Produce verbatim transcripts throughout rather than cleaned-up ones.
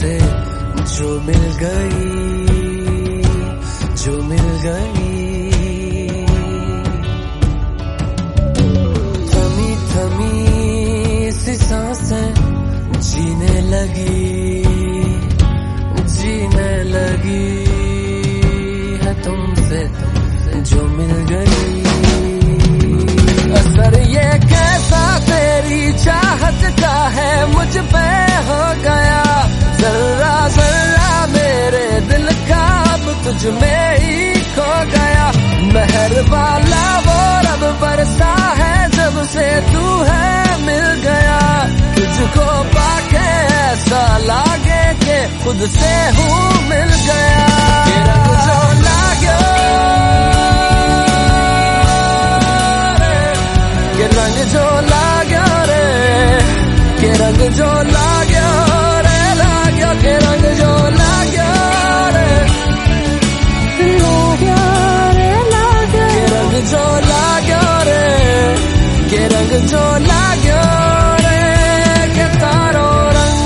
तुमसे जो मिल गई, जो मिल गई। थमी थमी सी सांसें जीने लगी, जीने लगी है तुमसे जो मिल गई। असर ये कैसा तेरी चाहत का है मुझ पे हो गया, जर्रा जर्रा मेरे दिल का अब तुझ में ही खो गया। मेहर वाला वो रब बरसा है जब से तू है मिल गया। तुझको पाके ऐसा लागे कि खुद से हूँ मिल गया। के रंग जो लाग्यो रे, के रंग जो लाग्यो रे, के रंग जो लाग्यो रे, लाग्यो के रंग जो लाग्यो रे, लाग्यो रे, लाग्यो के रंग जो लाग्यो रे, के रंग जो लाग्यो रे, के तारो रंग।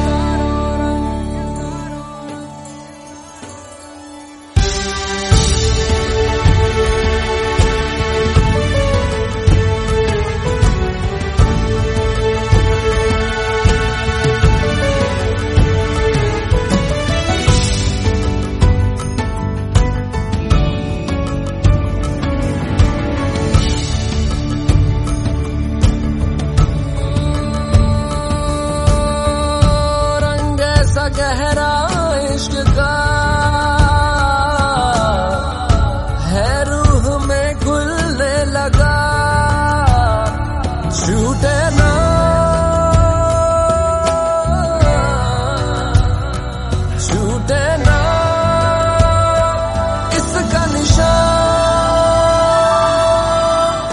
गहरा इश्क का है रूह में खुलने लगा, छूटे ना छूटे ना इसका निशान।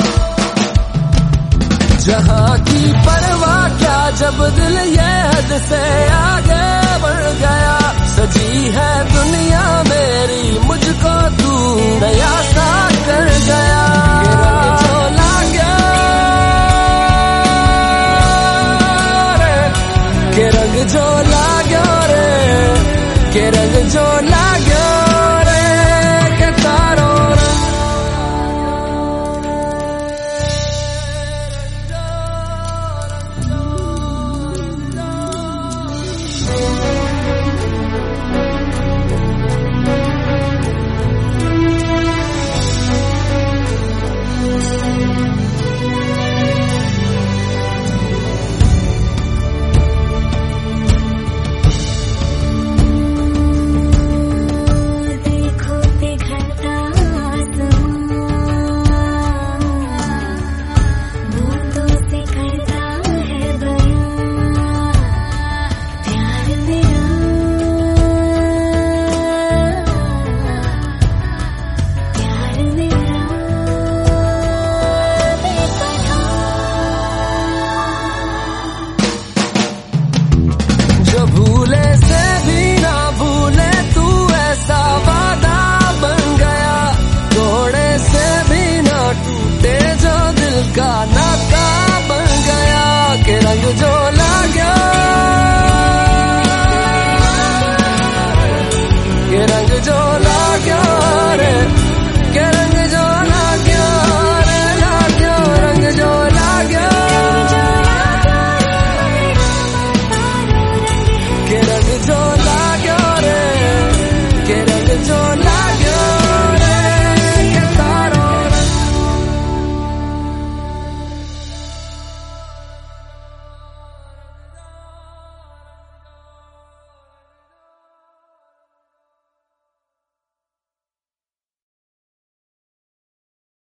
जहां की परवाह क्या जब दिल ये हद से आगे बढ़ गया। सजी है दुनिया मेरी मुझको तू नया सा कर गया। के रंग जो लाग्यो रे, के रंग जो लाग्यो रे, के रंग जो लाग्यो